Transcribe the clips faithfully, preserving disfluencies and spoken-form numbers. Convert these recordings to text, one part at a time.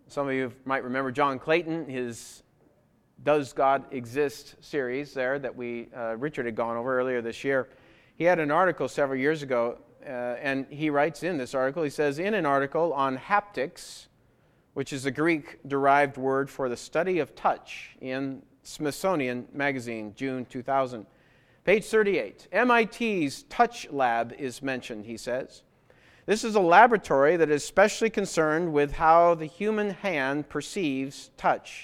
Some of you might remember John Clayton, his Does God Exist series there that we uh, Richard had gone over earlier this year. He had an article several years ago, uh, and he writes in this article, he says, in an article on haptics, which is a Greek-derived word for the study of touch, in Smithsonian Magazine, June two thousand. Page thirty-eight, M I T's Touch Lab is mentioned, he says. This is a laboratory that is specially concerned with how the human hand perceives touch.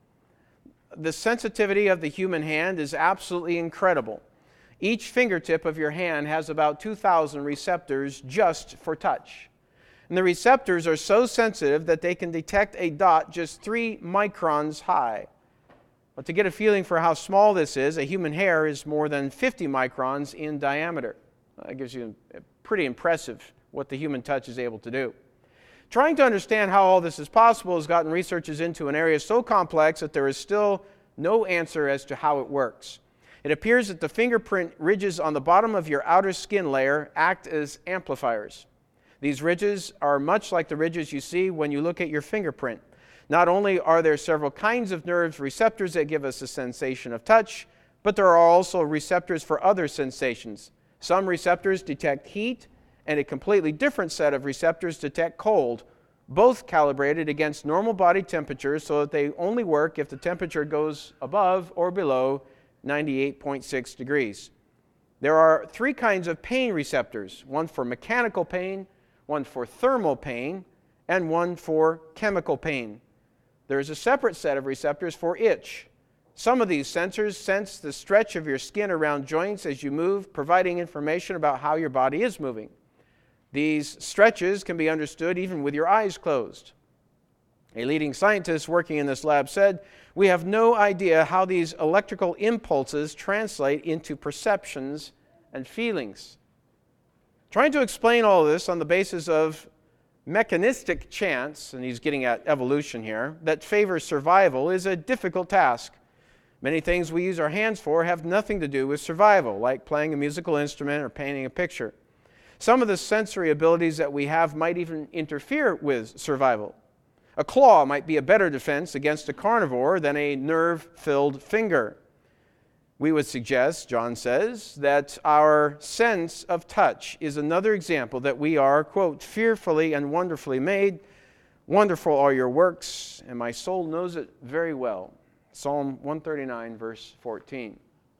The sensitivity of the human hand is absolutely incredible. Each fingertip of your hand has about two thousand receptors just for touch. And the receptors are so sensitive that they can detect a dot just three microns high. But to get a feeling for how small this is, a human hair is more than fifty microns in diameter. That gives you a pretty impressive what the human touch is able to do. Trying to understand how all this is possible has gotten researchers into an area so complex that there is still no answer as to how it works. It appears that the fingerprint ridges on the bottom of your outer skin layer act as amplifiers. These ridges are much like the ridges you see when you look at your fingerprint. Not only are there several kinds of nerve receptors that give us a sensation of touch, but there are also receptors for other sensations. Some receptors detect heat, and a completely different set of receptors detect cold, both calibrated against normal body temperatures so that they only work if the temperature goes above or below ninety-eight point six degrees. There are three kinds of pain receptors, one for mechanical pain, one for thermal pain, and one for chemical pain. There is a separate set of receptors for itch. Some of these sensors sense the stretch of your skin around joints as you move, providing information about how your body is moving. These stretches can be understood even with your eyes closed. A leading scientist working in this lab said, "We have no idea how these electrical impulses translate into perceptions and feelings." Trying to explain all this on the basis of mechanistic chance, and he's getting at evolution here, that favors survival is a difficult task. Many things we use our hands for have nothing to do with survival, like playing a musical instrument or painting a picture. Some of the sensory abilities that we have might even interfere with survival. A claw might be a better defense against a carnivore than a nerve-filled finger. We would suggest, John says, that our sense of touch is another example that we are, quote, fearfully and wonderfully made. Wonderful are your works, and my soul knows it very well. Psalm one thirty-nine, verse fourteen.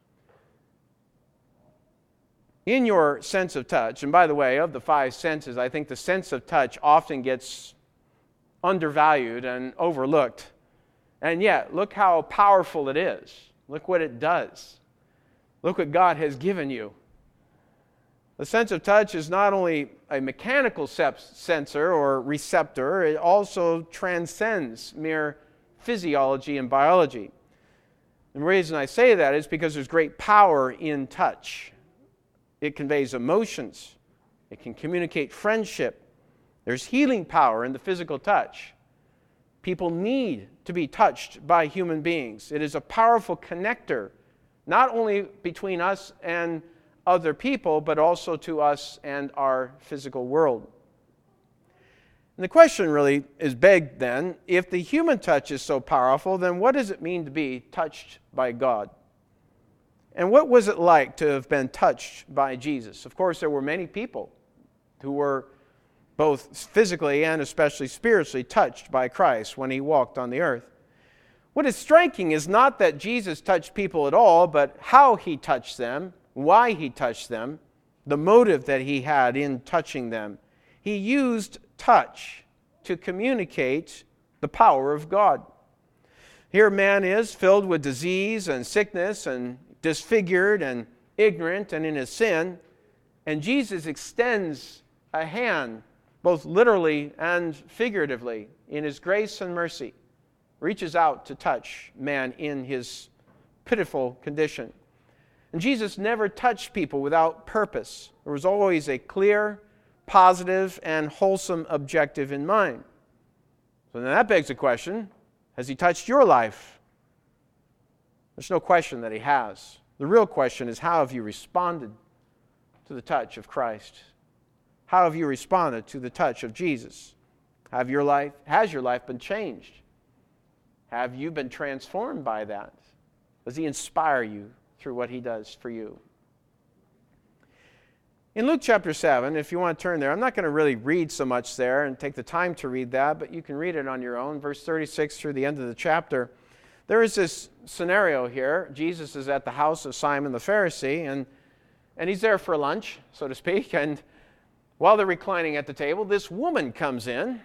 In your sense of touch, and by the way, of the five senses, I think the sense of touch often gets undervalued and overlooked. And yet, look how powerful it is. Look what it does. Look what God has given you. The sense of touch is not only a mechanical sensor or receptor, it also transcends mere physiology and biology. And the reason I say that is because there's great power in touch. It conveys emotions. It can communicate friendship. There's healing power in the physical touch. People need to be touched by human beings. It is a powerful connector, not only between us and other people, but also to us and our physical world. And the question really is begged then, if the human touch is so powerful, then what does it mean to be touched by God? And what was it like to have been touched by Jesus? Of course, there were many people who were both physically and especially spiritually touched by Christ when he walked on the earth. What is striking is not that Jesus touched people at all, but how he touched them, why he touched them, the motive that he had in touching them. He used touch to communicate the power of God. Here man is filled with disease and sickness and disfigured and ignorant and in his sin, and Jesus extends a hand, both literally and figuratively, in his grace and mercy, reaches out to touch man in his pitiful condition. And Jesus never touched people without purpose. There was always a clear, positive, and wholesome objective in mind. So then that begs the question, has he touched your life? There's no question that he has. The real question is, how have you responded to the touch of Christ? How have you responded to the touch of Jesus? Have your life, has your life been changed? Have you been transformed by that? Does he inspire you through what he does for you? In Luke chapter seven, if you want to turn there, I'm not going to really read so much there and take the time to read that, but you can read it on your own, verse thirty-six through the end of the chapter. There is this scenario here. Jesus is at the house of Simon the Pharisee, and, and he's there for lunch, so to speak, and while they're reclining at the table, this woman comes in.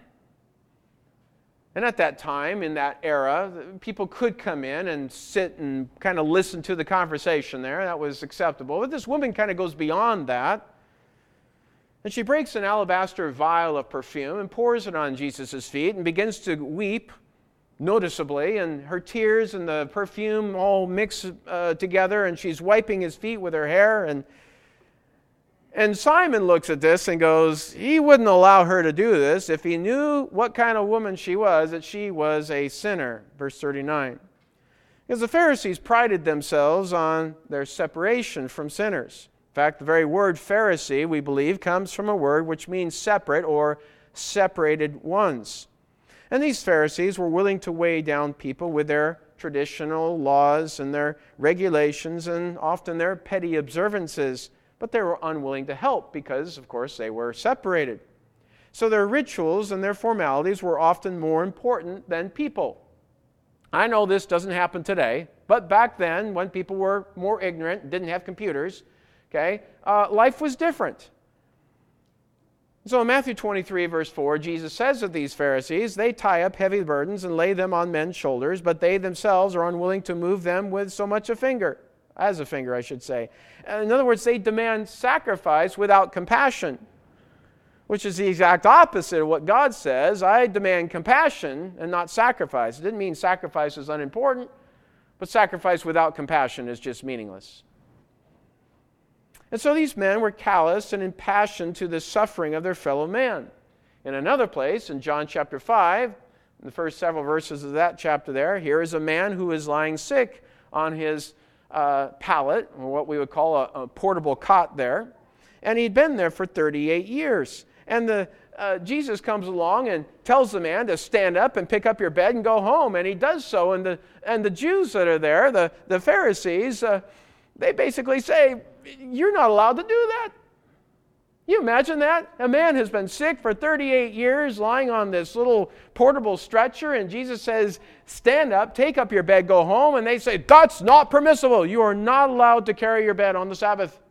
And at that time, in that era, people could come in and sit and kind of listen to the conversation there. That was acceptable. But this woman kind of goes beyond that. And she breaks an alabaster vial of perfume and pours it on Jesus' feet and begins to weep noticeably. And her tears and the perfume all mix uh, together, and she's wiping his feet with her hair. And And Simon looks at this and goes, he wouldn't allow her to do this if he knew what kind of woman she was, that she was a sinner. Verse thirty-nine. Because the Pharisees prided themselves on their separation from sinners. In fact, the very word Pharisee, we believe, comes from a word which means separate or separated ones. And these Pharisees were willing to weigh down people with their traditional laws and their regulations and often their petty observances. But they were unwilling to help because, of course, they were separated. So their rituals and their formalities were often more important than people. I know this doesn't happen today, but back then, when people were more ignorant, didn't have computers, okay, uh, life was different. So in Matthew twenty-three, verse four, Jesus says of these Pharisees, they tie up heavy burdens and lay them on men's shoulders, but they themselves are unwilling to move them with so much a finger. As a finger, I should say. In other words, they demand sacrifice without compassion, which is the exact opposite of what God says. I demand compassion and not sacrifice. It didn't mean sacrifice is unimportant, but sacrifice without compassion is just meaningless. And so these men were callous and impassioned to the suffering of their fellow man. In another place, in John chapter five, in the first several verses of that chapter there, here is a man who is lying sick on his Uh, pallet, or what we would call a, a portable cot there, and he'd been there for thirty-eight years. And the uh, Jesus comes along and tells the man to stand up and pick up your bed and go home, and he does so. And the and the Jews that are there, the the Pharisees, uh, they basically say, "You're not allowed to do that." You imagine that? A man has been sick for thirty-eight years, lying on this little portable stretcher, and Jesus says, stand up, take up your bed, go home. And they say, that's not permissible. You are not allowed to carry your bed on the Sabbath.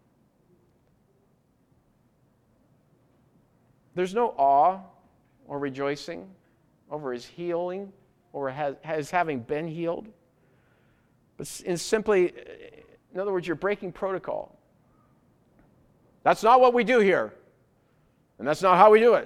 There's no awe or rejoicing over his healing or has, has having been healed. But in simply, in other words, you're breaking protocol. That's not what we do here. And that's not how we do it.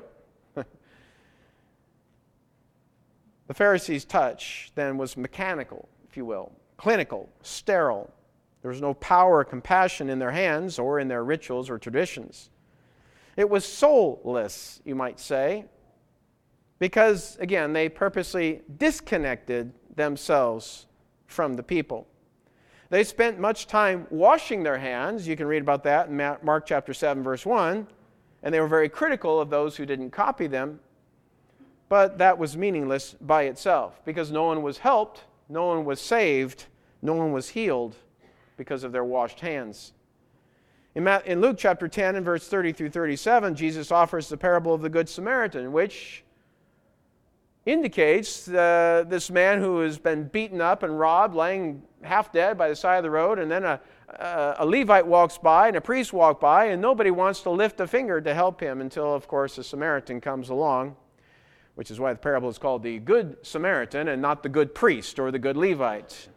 The Pharisees' touch then was mechanical, if you will, clinical, sterile. There was no power or compassion in their hands or in their rituals or traditions. It was soulless, you might say, because, again, they purposely disconnected themselves from the people. They spent much time washing their hands. You can read about that in Mark chapter seven, verse one. And they were very critical of those who didn't copy them. But that was meaningless by itself because no one was helped, no one was saved, no one was healed because of their washed hands. In Luke chapter ten and verse thirty through thirty-seven, Jesus offers the parable of the Good Samaritan, which indicates uh, this man who has been beaten up and robbed, laying half dead by the side of the road, and then a, a, a Levite walks by and a priest walks by, and nobody wants to lift a finger to help him until, of course, a Samaritan comes along, which is why the parable is called the Good Samaritan and not the good priest or the good Levite.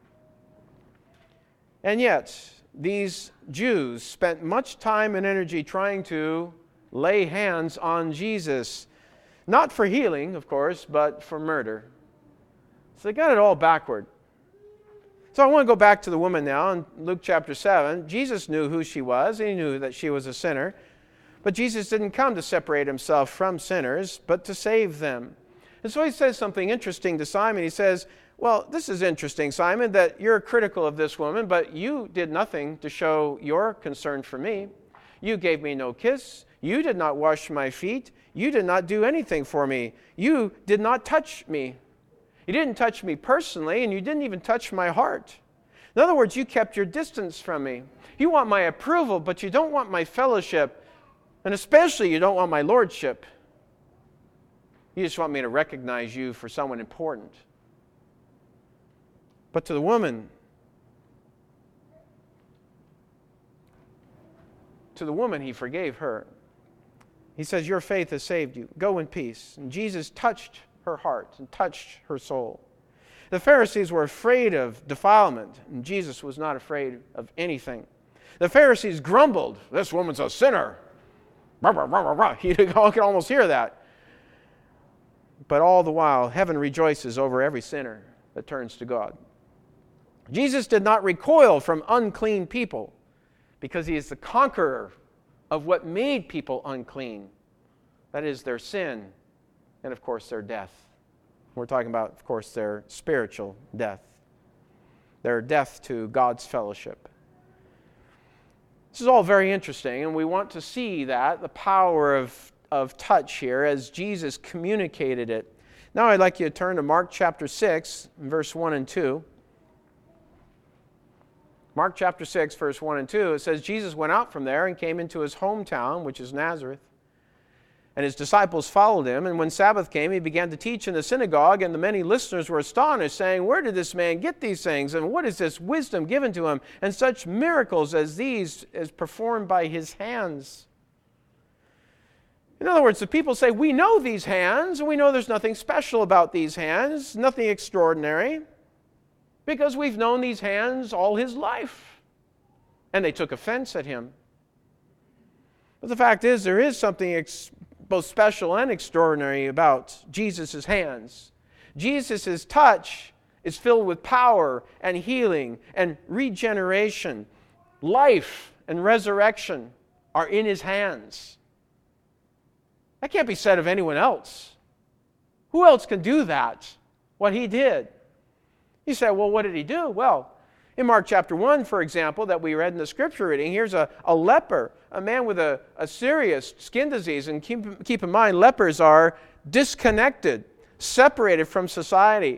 And yet, these Jews spent much time and energy trying to lay hands on Jesus. Not for healing, of course, but for murder. So they got it all backward. So I want to go back to the woman now in Luke chapter seven. Jesus knew who she was. He knew that she was a sinner. But Jesus didn't come to separate himself from sinners, but to save them. And so he says something interesting to Simon. He says, well, this is interesting, Simon, that you're critical of this woman, but you did nothing to show your concern for me. You gave me no kiss. You did not wash my feet. you did not do anything for me. You did not touch me. You didn't touch me personally, and you didn't even touch my heart. In other words, you kept your distance from me. You want my approval, but you don't want my fellowship, and especially you don't want my lordship. You just want me to recognize you for someone important. But to the woman, to the woman, he forgave her. He says, your faith has saved you. Go in peace. And Jesus touched her heart and touched her soul. The Pharisees were afraid of defilement, and Jesus was not afraid of anything. The Pharisees grumbled, this woman's a sinner. Rah, rah, rah, rah, rah. You can almost hear that. But all the while, heaven rejoices over every sinner that turns to God. Jesus did not recoil from unclean people because he is the conqueror of what made people unclean. That is their sin and, of course, their death. We're talking about, of course, their spiritual death. Their death to God's fellowship. This is all very interesting, and we want to see that, the power of, of touch here as Jesus communicated it. Now I'd like you to turn to Mark chapter six, verse one and two. Mark chapter six, verse one and two, it says, Jesus went out from there and came into his hometown, which is Nazareth. And his disciples followed him. And when Sabbath came, he began to teach in the synagogue, and the many listeners were astonished, saying, where did this man get these things? And what is this wisdom given to him? And such miracles as these is performed by his hands. In other words, the people say, we know these hands, and we know there's nothing special about these hands, nothing extraordinary, because we've known these hands all his life. And they took offense at him. But the fact is, there is something ex- both special and extraordinary about Jesus' hands. Jesus' touch is filled with power and healing and regeneration. Life and resurrection are in his hands. That can't be said of anyone else. Who else can do that? What he did. You say, well, what did he do? Well, in Mark chapter one, for example, that we read in the scripture reading, here's a, a leper, a man with a, a serious skin disease. And keep, keep in mind, lepers are disconnected, separated from society.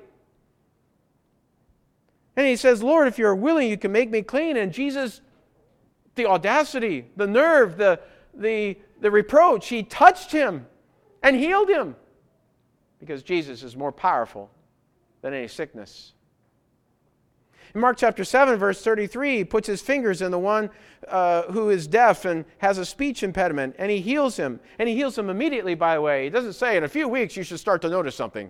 And he says, Lord, if you're willing, you can make me clean. And Jesus, the audacity, the nerve, the, the, the reproach, he touched him and healed him. Because Jesus is more powerful than any sickness. In Mark chapter seven, verse thirty-three, he puts his fingers in the one uh, who is deaf and has a speech impediment, and he heals him. And he heals him immediately, by the way. He doesn't say, in a few weeks, you should start to notice something.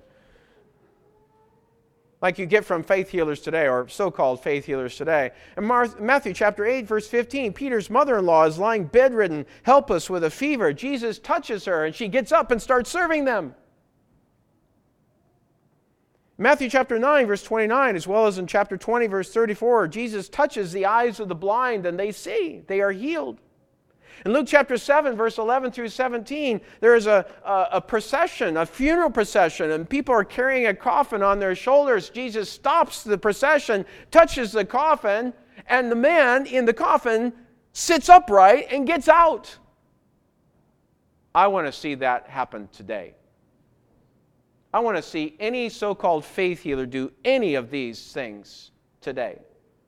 Like you get from faith healers today, or so-called faith healers today. In Mar- Matthew chapter eight, verse fifteen, Peter's mother-in-law is lying bedridden, helpless with a fever. Jesus touches her, and she gets up and starts serving them. Matthew chapter nine, verse twenty-nine, as well as in chapter twenty, verse thirty-four, Jesus touches the eyes of the blind and they see. They are healed. In Luke chapter seven, verse eleven through seventeen, there is a, a, a procession, a funeral procession, and people are carrying a coffin on their shoulders. Jesus stops the procession, touches the coffin, and the man in the coffin sits upright and gets out. I want to see that happen today. I want to see any so-called faith healer do any of these things today.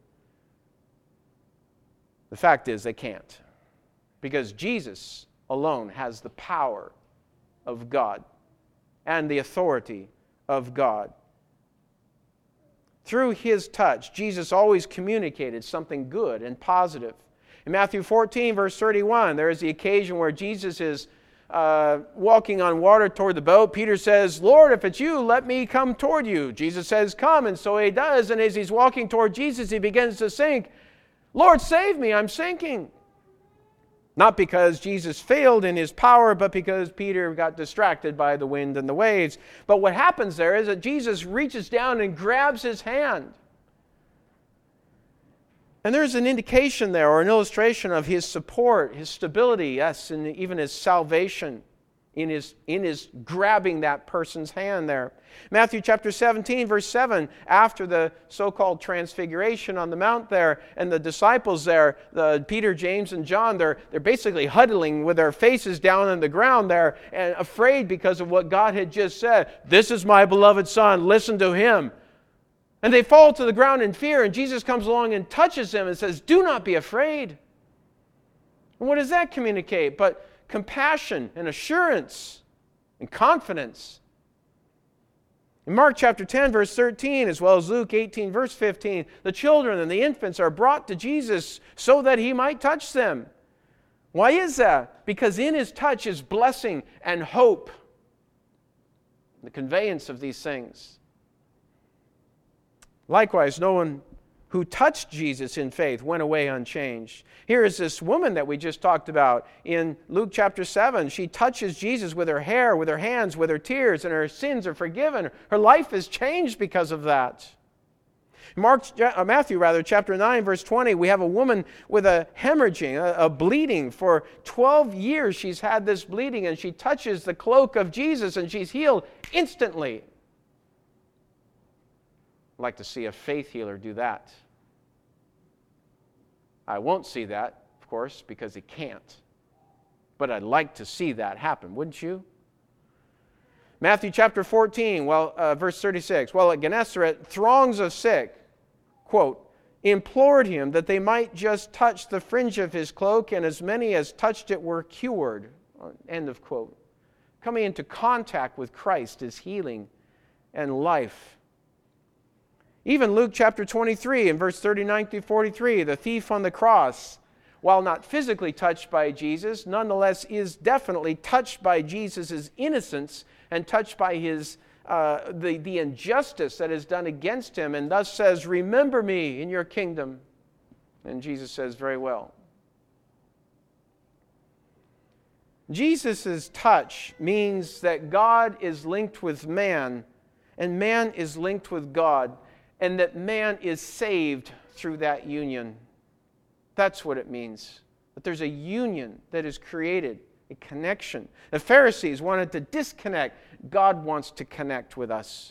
The fact is they can't. Because Jesus alone has the power of God and the authority of God. Through his touch, Jesus always communicated something good and positive. In Matthew fourteen, verse thirty-one, there is the occasion where Jesus is Uh, walking on water toward the boat. Peter says, Lord, if it's you, let me come toward you. Jesus says, come. And so he does. And as he's walking toward Jesus, he begins to sink. Lord, save me, I'm sinking. Not because Jesus failed in his power, but because Peter got distracted by the wind and the waves. But what happens there is that Jesus reaches down and grabs his hand. And there's an indication there, or an illustration of his support, his stability, yes, and even his salvation in his, in his grabbing that person's hand there. Matthew chapter seventeen, verse seven, after the so-called transfiguration on the mount there, and the disciples there, the Peter, James, and John, they're, they're basically huddling with their faces down on the ground there, and afraid because of what God had just said. This is my beloved Son, listen to him. And they fall to the ground in fear, and Jesus comes along and touches them and says, do not be afraid. And what does that communicate? But compassion and assurance and confidence. In Mark chapter ten, verse thirteen, as well as Luke eighteen, verse fifteen, the children and the infants are brought to Jesus so that he might touch them. Why is that? Because in his touch is blessing and hope. The conveyance of these things. Likewise, no one who touched Jesus in faith went away unchanged. Here is this woman that we just talked about in Luke chapter seven. She touches Jesus with her hair, with her hands, with her tears, and her sins are forgiven. Her life is changed because of that. Mark, uh, Matthew, rather, chapter nine, verse twenty, we have a woman with a hemorrhaging, a, a bleeding. For twelve years she's had this bleeding, and she touches the cloak of Jesus, and she's healed instantly. I'd like to see a faith healer do that. I won't see that, of course, because he can't. But I'd like to see that happen, wouldn't you? Matthew chapter fourteen, well, uh, verse thirty-six. Well, at Gennesaret, throngs of sick, quote, implored him that they might just touch the fringe of his cloak, and as many as touched it were cured. End of quote. Coming into contact with Christ is healing and life. Even Luke chapter twenty-three and verse thirty-nine through forty-three, the thief on the cross, while not physically touched by Jesus, nonetheless is definitely touched by Jesus' innocence and touched by his uh, the, the injustice that is done against him, and thus says, remember me in your kingdom. And Jesus says, very well. Jesus' touch means that God is linked with man, and man is linked with God, and that man is saved through that union. That's what it means. That there's a union that is created, a connection. The Pharisees wanted to disconnect. God wants to connect with us.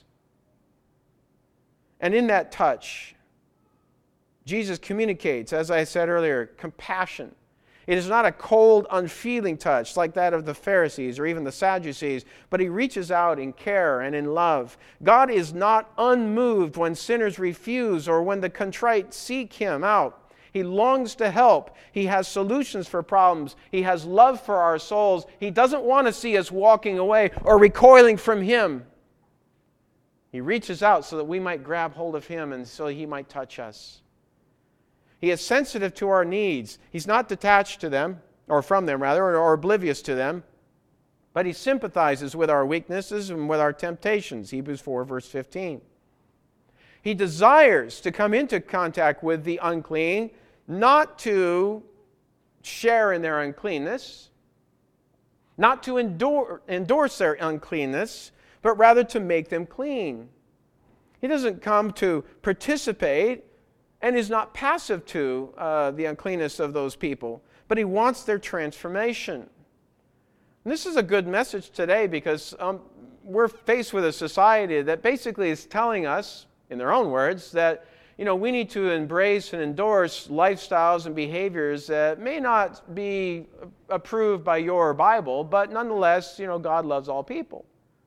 And in that touch, Jesus communicates, as I said earlier, compassion. It is not a cold, unfeeling touch like that of the Pharisees or even the Sadducees, but he reaches out in care and in love. God is not unmoved when sinners refuse or when the contrite seek him out. He longs to help. He has solutions for problems. He has love for our souls. He doesn't want to see us walking away or recoiling from him. He reaches out so that we might grab hold of him and so he might touch us. He is sensitive to our needs. He's not detached to them, or from them rather, or, or oblivious to them, but he sympathizes with our weaknesses and with our temptations, Hebrews four, verse fifteen. He desires to come into contact with the unclean, not to share in their uncleanness, not to endure, endorse their uncleanness, but rather to make them clean. He doesn't come to participate and is not passive to uh, the uncleanness of those people, but he wants their transformation. And this is a good message today because um, we're faced with a society that basically is telling us, in their own words, that you know we need to embrace and endorse lifestyles and behaviors that may not be approved by your Bible, but nonetheless, you know, God loves all people.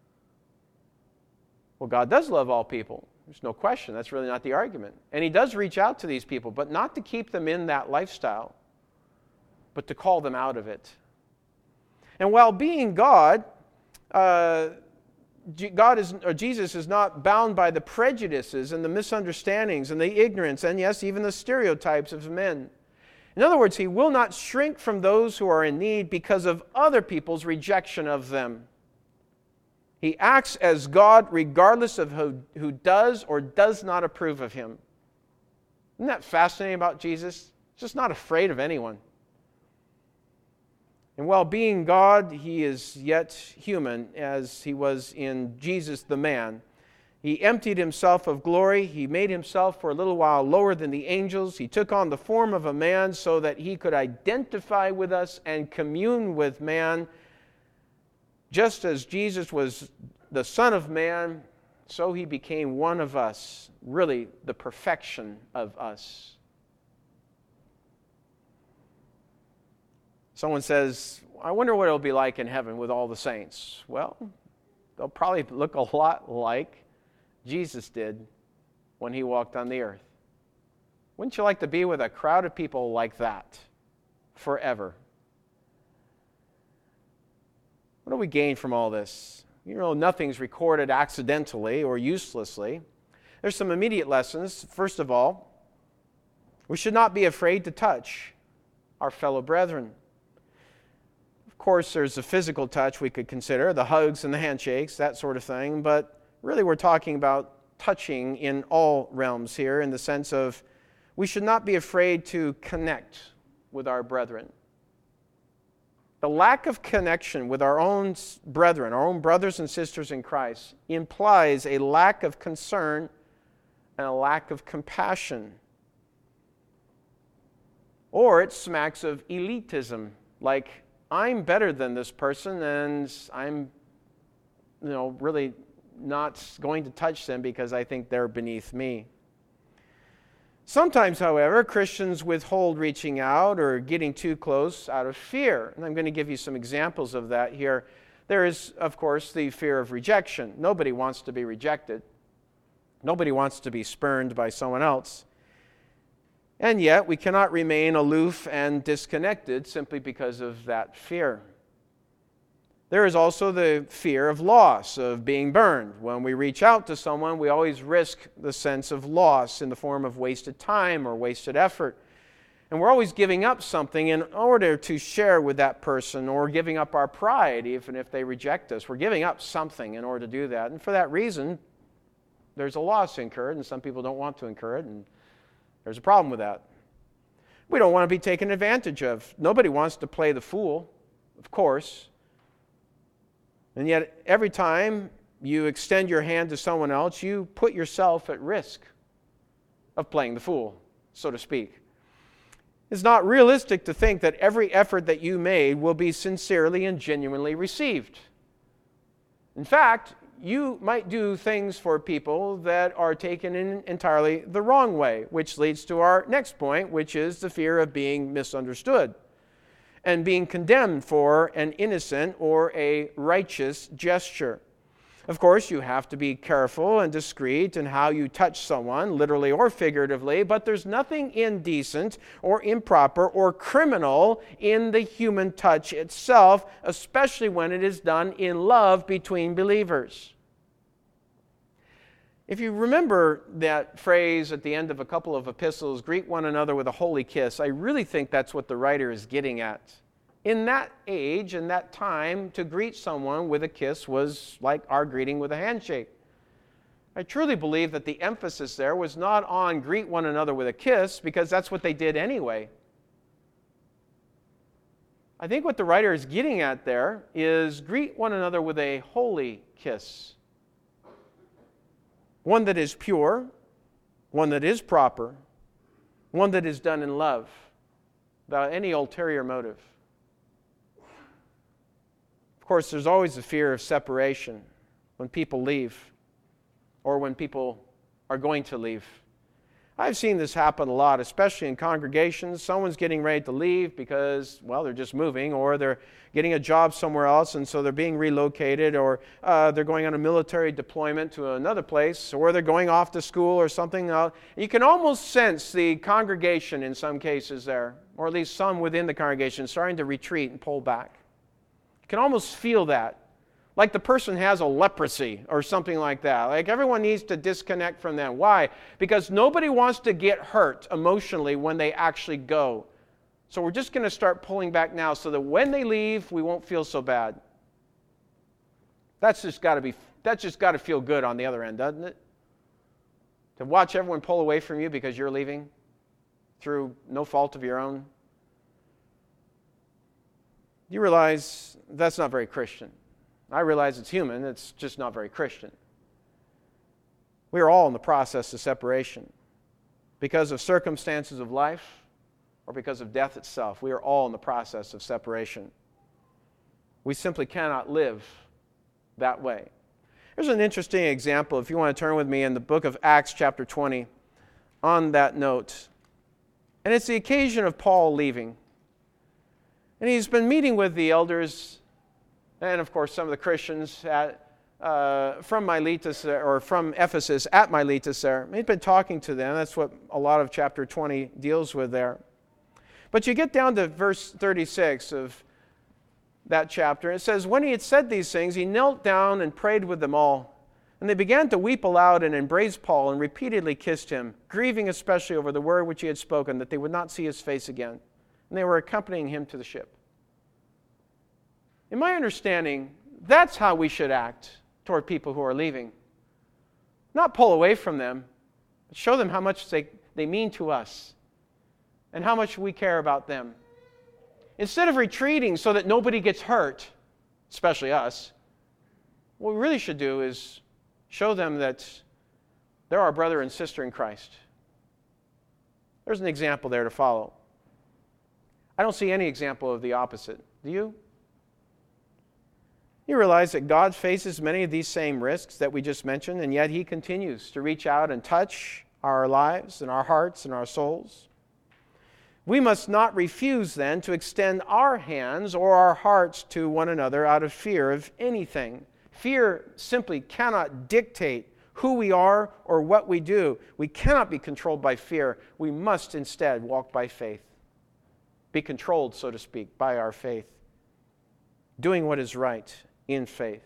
Well, God does love all people. There's no question. That's really not the argument. And he does reach out to these people, but not to keep them in that lifestyle, but to call them out of it. And while being God, uh, God is, or Jesus is not bound by the prejudices and the misunderstandings and the ignorance and, yes, even the stereotypes of men. In other words, he will not shrink from those who are in need because of other people's rejection of them. He acts as God regardless of who, who does or does not approve of him. Isn't that fascinating about Jesus? He's just not afraid of anyone. And while being God, he is yet human, as he was in Jesus the man. He emptied himself of glory. He made himself for a little while lower than the angels. He took on the form of a man so that he could identify with us and commune with man. Just as Jesus was the Son of Man, so he became one of us, really the perfection of us. Someone says, I wonder what it'll be like in heaven with all the saints. Well, they'll probably look a lot like Jesus did when he walked on the earth. Wouldn't you like to be with a crowd of people like that forever? What do we gain from all this? You know, nothing's recorded accidentally or uselessly. There's some immediate lessons. First of all, we should not be afraid to touch our fellow brethren. Of course, there's the physical touch we could consider, the hugs and the handshakes, that sort of thing, but really we're talking about touching in all realms here in the sense of we should not be afraid to connect with our brethren. The lack of connection with our own brethren, our own brothers and sisters in Christ, implies a lack of concern and a lack of compassion. Or it smacks of elitism, like I'm better than this person and I'm, you know, really not going to touch them because I think they're beneath me. Sometimes, however, Christians withhold reaching out or getting too close out of fear. And I'm going to give you some examples of that here. There is, of course, the fear of rejection. Nobody wants to be rejected. Nobody wants to be spurned by someone else. And yet, we cannot remain aloof and disconnected simply because of that fear. There is also the fear of loss, of being burned. When we reach out to someone, we always risk the sense of loss in the form of wasted time or wasted effort. And we're always giving up something in order to share with that person, or giving up our pride even if they reject us. We're giving up something in order to do that. And for that reason, there's a loss incurred, and some people don't want to incur it, and there's a problem with that. We don't want to be taken advantage of. Nobody wants to play the fool, of course. And yet, every time you extend your hand to someone else, you put yourself at risk of playing the fool, so to speak. It's not realistic to think that every effort that you made will be sincerely and genuinely received. In fact, you might do things for people that are taken in entirely the wrong way, which leads to our next point, which is the fear of being misunderstood and being condemned for an innocent or a righteous gesture. Of course, you have to be careful and discreet in how you touch someone, literally or figuratively, but there's nothing indecent or improper or criminal in the human touch itself, especially when it is done in love between believers. If you remember that phrase at the end of a couple of epistles, greet one another with a holy kiss, I really think that's what the writer is getting at. In that age, in that time, to greet someone with a kiss was like our greeting with a handshake. I truly believe that the emphasis there was not on greet one another with a kiss, because that's what they did anyway. I think what the writer is getting at there is greet one another with a holy kiss. One that is pure, one that is proper, one that is done in love, without any ulterior motive. Of course, there's always the fear of separation when people leave or when people are going to leave. I've seen this happen a lot, especially in congregations. Someone's getting ready to leave because, well, they're just moving, or they're getting a job somewhere else, and so they're being relocated, or uh, they're going on a military deployment to another place, or they're going off to school or something else. You can almost sense the congregation in some cases there, or at least some within the congregation, starting to retreat and pull back. You can almost feel that. Like the person has a leprosy or something like that. Like everyone needs to disconnect from them. Why? Because nobody wants to get hurt emotionally when they actually go. So we're just going to start pulling back now so that when they leave, we won't feel so bad. That's just got to be, that's just got to feel good on the other end, doesn't it? To watch everyone pull away from you because you're leaving through no fault of your own. You realize that's not very Christian. I realize it's human, it's just not very Christian. We are all in the process of separation. Because of circumstances of life or because of death itself, we are all in the process of separation. We simply cannot live that way. Here's an interesting example, if you want to turn with me in the book of Acts chapter twenty, on that note. And it's the occasion of Paul leaving. And he's been meeting with the elders and, of course, some of the Christians at, uh, from Miletus, or from Ephesus at Miletus there. He's been talking to them. That's what a lot of chapter twenty deals with there. But you get down to verse thirty-six of that chapter. It says, when he had said these things, he knelt down and prayed with them all. And they began to weep aloud and embraced Paul and repeatedly kissed him, grieving especially over the word which he had spoken, that they would not see his face again. And they were accompanying him to the ship. In my understanding, that's how we should act toward people who are leaving. Not pull away from them, but show them how much they, they mean to us and how much we care about them. Instead of retreating so that nobody gets hurt, especially us, what we really should do is show them that they're our brother and sister in Christ. There's an example there to follow. I don't see any example of the opposite. Do you? You realize that God faces many of these same risks that we just mentioned, and yet He continues to reach out and touch our lives and our hearts and our souls. We must not refuse then to extend our hands or our hearts to one another out of fear of anything. Fear simply cannot dictate who we are or what we do. We cannot be controlled by fear. We must instead walk by faith. Be controlled, so to speak, by our faith. Doing what is right in faith.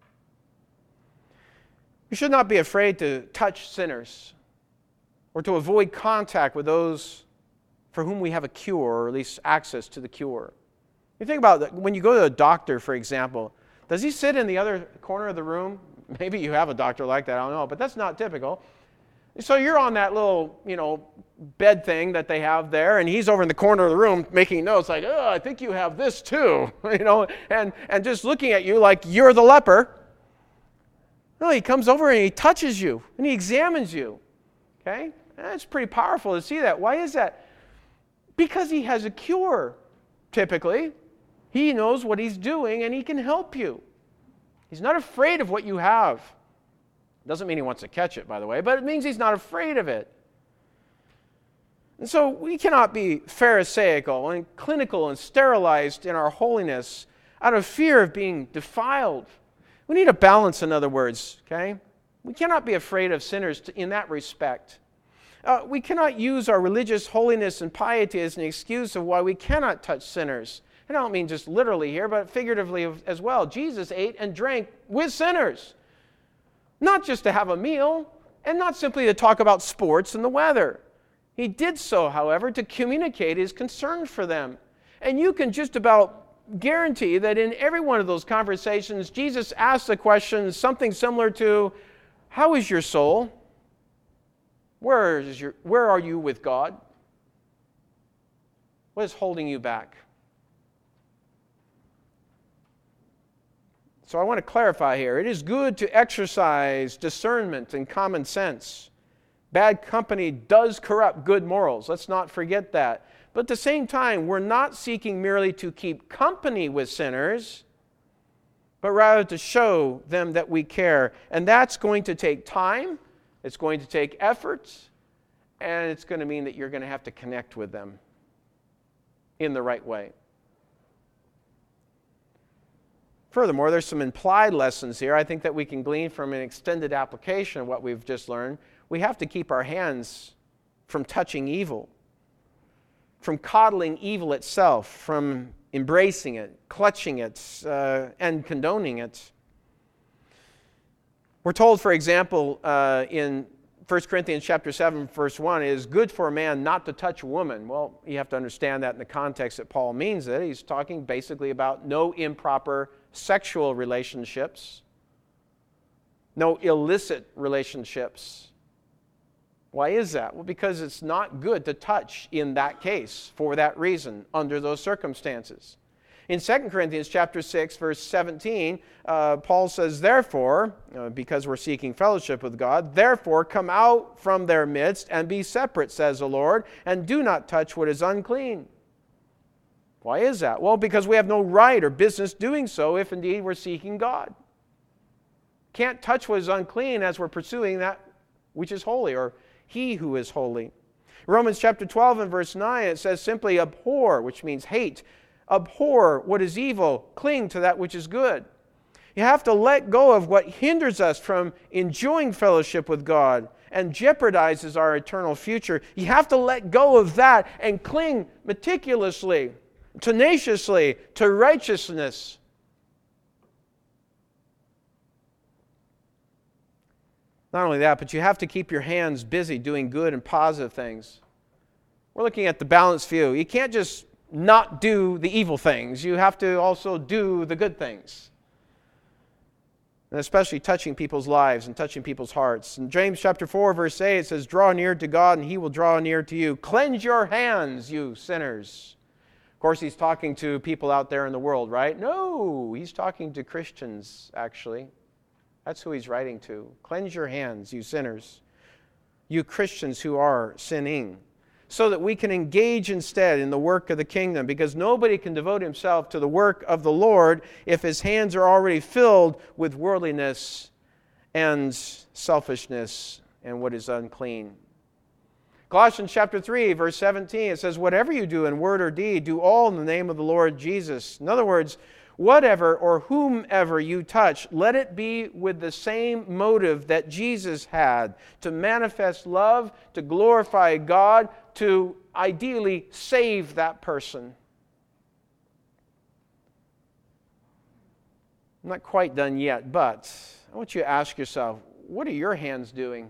We should not be afraid to touch sinners or to avoid contact with those for whom we have a cure, or at least access to the cure. You think about it, when you go to a doctor, for example, does he sit in the other corner of the room? Maybe you have a doctor like that, I don't know, but that's not typical. So you're on that little, you know, bed thing that they have there, and he's over in the corner of the room making notes like, oh, I think you have this too, you know, and, and just looking at you like you're the leper. No, he comes over and he touches you, and he examines you, okay? That's pretty powerful to see that. Why is that? Because he has a cure, typically. He knows what he's doing, and he can help you. He's not afraid of what you have. Doesn't mean he wants to catch it, by the way, but it means he's not afraid of it. And so we cannot be pharisaical and clinical and sterilized in our holiness out of fear of being defiled. We need a balance, in other words, okay? We cannot be afraid of sinners in that respect. Uh, we cannot use our religious holiness and piety as an excuse of why we cannot touch sinners. And I don't mean just literally here, but figuratively as well. Jesus ate and drank with sinners. Not just to have a meal, and not simply to talk about sports and the weather. He did so, however, to communicate his concern for them. And you can just about guarantee that in every one of those conversations, Jesus asked the question, something similar to, how is your soul? Where is your, where are you with God? What is holding you back? So I want to clarify here. It is good to exercise discernment and common sense. Bad company does corrupt good morals. Let's not forget that. But at the same time, we're not seeking merely to keep company with sinners, but rather to show them that we care. And that's going to take time. It's going to take effort. And it's going to mean that you're going to have to connect with them in the right way. Furthermore, there's some implied lessons here I think that we can glean from an extended application of what we've just learned. We have to keep our hands from touching evil, from coddling evil itself, from embracing it, clutching it, uh, and condoning it. We're told, for example, uh, in First Corinthians chapter seven, verse one, it is good for a man not to touch a woman. Well, you have to understand that in the context that Paul means it. He's talking basically about no improper sexual relationships, no illicit relationships. Why is that? Well, because it's not good to touch in that case for that reason, under those circumstances. In Second Corinthians chapter six, verse seventeen, uh, Paul says, therefore, uh, because we're seeking fellowship with God, therefore come out from their midst and be separate, says the Lord, and do not touch what is unclean. Why is that? Well, because we have no right or business doing so if indeed we're seeking God. Can't touch what is unclean as we're pursuing that which is holy, or He who is holy. Romans chapter twelve and verse nine, it says simply, abhor, which means hate. Abhor what is evil, cling to that which is good. You have to let go of what hinders us from enjoying fellowship with God and jeopardizes our eternal future. You have to let go of that and cling meticulously, tenaciously to righteousness. Not only that, but you have to keep your hands busy doing good and positive things. We're looking at the balanced view. You can't just not do the evil things. You have to also do the good things. And especially touching people's lives and touching people's hearts. In James chapter four, verse eight, it says, draw near to God and He will draw near to you. Cleanse your hands, you sinners. Of course, He's talking to people out there in the world, right? No, He's talking to Christians, actually. That's who He's writing to. Cleanse your hands, you sinners. You Christians who are sinning. So that we can engage instead in the work of the kingdom, because nobody can devote himself to the work of the Lord if his hands are already filled with worldliness and selfishness and what is unclean. Colossians chapter three, verse seventeen, it says, whatever you do in word or deed, do all in the name of the Lord Jesus. In other words, whatever or whomever you touch, let it be with the same motive that Jesus had, to manifest love, to glorify God, to ideally save that person. I'm not quite done yet, but I want you to ask yourself, what are your hands doing?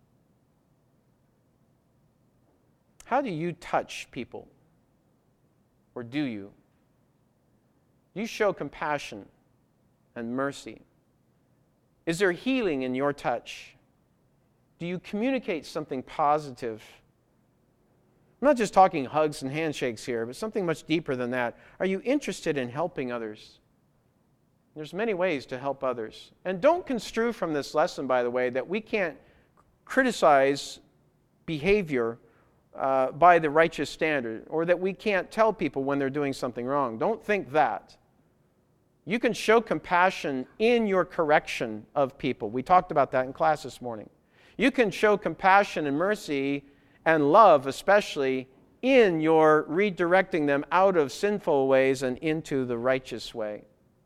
How do you touch people? Or do you? Do you show compassion and mercy? Is there healing in your touch? Do you communicate something positive? I'm not just talking hugs and handshakes here, but something much deeper than that. Are you interested in helping others? There's many ways to help others. And don't construe from this lesson, by the way, that we can't criticize behavior uh, by the righteous standard, or that we can't tell people when they're doing something wrong. Don't think that. You can show compassion in your correction of people. We talked about that in class this morning. You can show compassion and mercy and love, especially, in your redirecting them out of sinful ways and into the righteous way.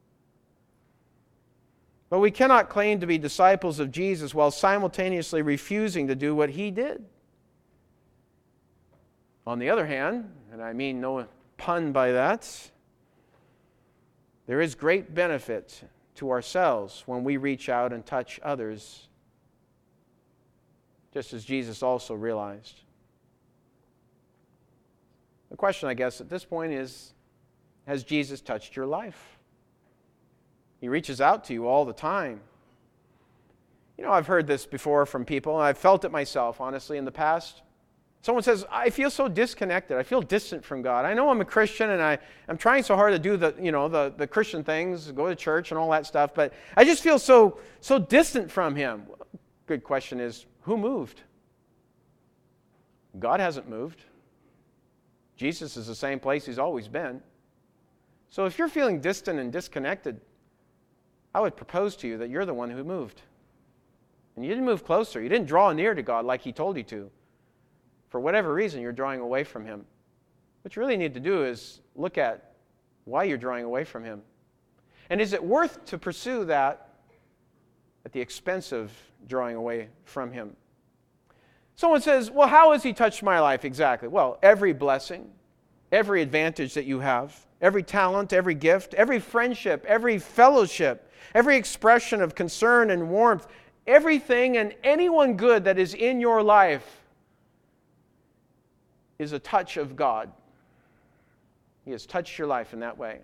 But we cannot claim to be disciples of Jesus while simultaneously refusing to do what He did. On the other hand, and I mean no pun by that, there is great benefit to ourselves when we reach out and touch others, just as Jesus also realized. The question, I guess, at this point is, has Jesus touched your life? He reaches out to you all the time. You know, I've heard this before from people, and I've felt it myself, honestly, in the past. Someone says, I feel so disconnected. I feel distant from God. I know I'm a Christian, and I, I'm trying so hard to do the, you know, the, the Christian things, go to church and all that stuff, but I just feel so, so distant from Him. Good question is, who moved? God hasn't moved. Jesus is the same place He's always been. So if you're feeling distant and disconnected, I would propose to you that you're the one who moved. And you didn't move closer. You didn't draw near to God like He told you to. For whatever reason, you're drawing away from Him. What you really need to do is look at why you're drawing away from Him. And is it worth to pursue that at the expense of drawing away from Him? Someone says, well, how has He touched my life exactly? Well, every blessing, every advantage that you have, every talent, every gift, every friendship, every fellowship, every expression of concern and warmth, everything and anyone good that is in your life is a touch of God. He has touched your life in that way.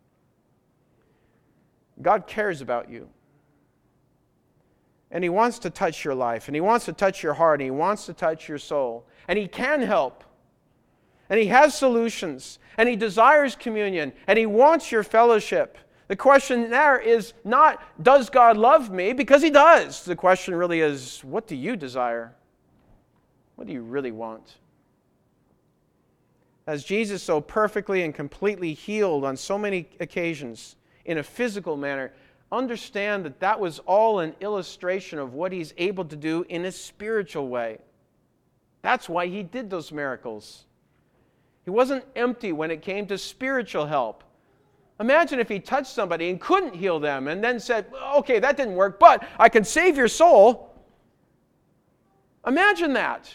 God cares about you. And He wants to touch your life, and He wants to touch your heart, and He wants to touch your soul. And He can help. And He has solutions. And He desires communion. And He wants your fellowship. The question there is not, does God love me? Because He does. The question really is, what do you desire? What do you really want? as Jesus so perfectly and completely healed on so many occasions in a physical manner, understand that that was all an illustration of what He's able to do in a spiritual way. That's why He did those miracles. He wasn't empty when it came to spiritual help. Imagine if He touched somebody and couldn't heal them and then said, okay, that didn't work, but I can save your soul. Imagine that.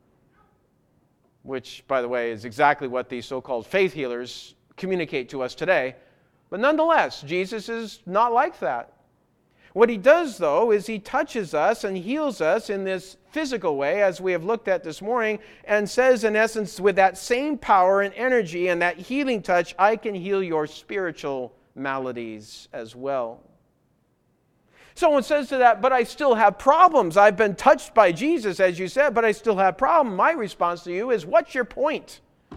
Which, by the way, is exactly what these so-called faith healers communicate to us today. But nonetheless, Jesus is not like that. What He does, though, is He touches us and heals us in this physical way, as we have looked at this morning, and says, in essence, with that same power and energy and that healing touch, I can heal your spiritual maladies as well. Someone says to that, but I still have problems. I've been touched by Jesus, as you said, but I still have problems. My response to you is, what's your point?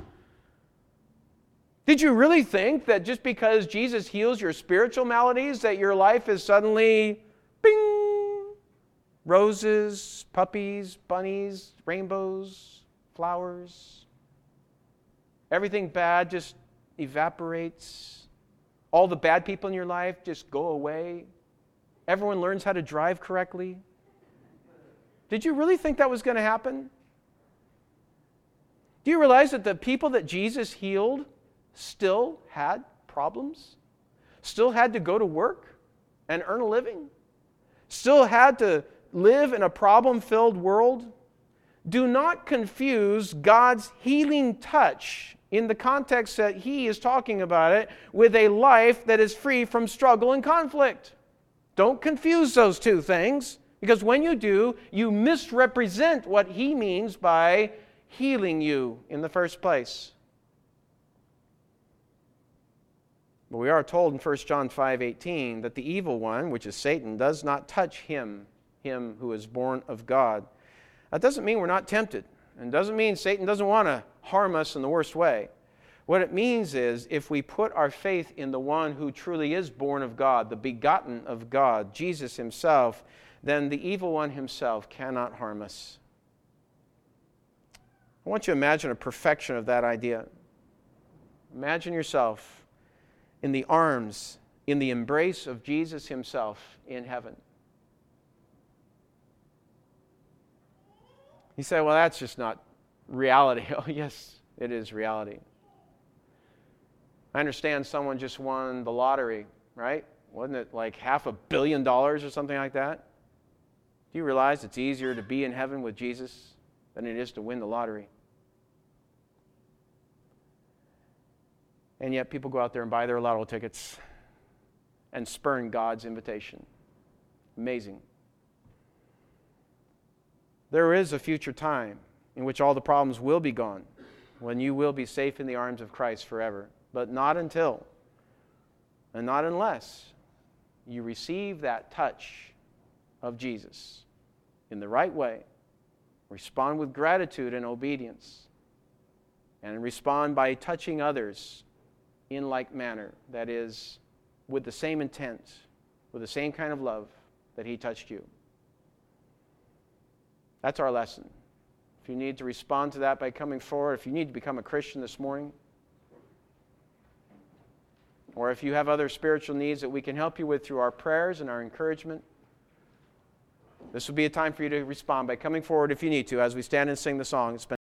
Did you really think that just because Jesus heals your spiritual maladies, that your life is suddenly, bing, roses, puppies, bunnies, rainbows, flowers? Everything bad just evaporates. All the bad people in your life just go away. Everyone learns how to drive correctly. Did you really think that was going to happen? Do you realize that the people that Jesus healed still had problems? Still had to go to work and earn a living? Still had to live in a problem-filled world? Do not confuse God's healing touch in the context that He is talking about it with a life that is free from struggle and conflict. Don't confuse those two things, because when you do, you misrepresent what He means by healing you in the first place. But we are told in First John five eighteen that the evil one, which is Satan, does not touch him, him who is born of God. That doesn't mean we're not tempted, and doesn't mean Satan doesn't want to harm us in the worst way. What it means is, if we put our faith in the one who truly is born of God, the begotten of God, Jesus Himself, then the evil one himself cannot harm us. I want you to imagine a perfection of that idea. Imagine yourself in the arms, in the embrace of Jesus Himself in heaven. You say, well, that's just not reality. Oh, yes, it is reality. I understand someone just won the lottery, right? Wasn't it like half a billion dollars or something like that? Do you realize it's easier to be in heaven with Jesus than it is to win the lottery? And yet people go out there and buy their lotto tickets and spurn God's invitation. Amazing. There is a future time in which all the problems will be gone, when you will be safe in the arms of Christ forever. But not until, and not unless, you receive that touch of Jesus in the right way, respond with gratitude and obedience, and respond by touching others in like manner, that is, with the same intent, with the same kind of love that He touched you. That's our lesson. If you need to respond to that by coming forward, if you need to become a Christian this morning, or if you have other spiritual needs that we can help you with through our prayers and our encouragement, this would be a time for you to respond by coming forward if you need to as we stand and sing the song. It's been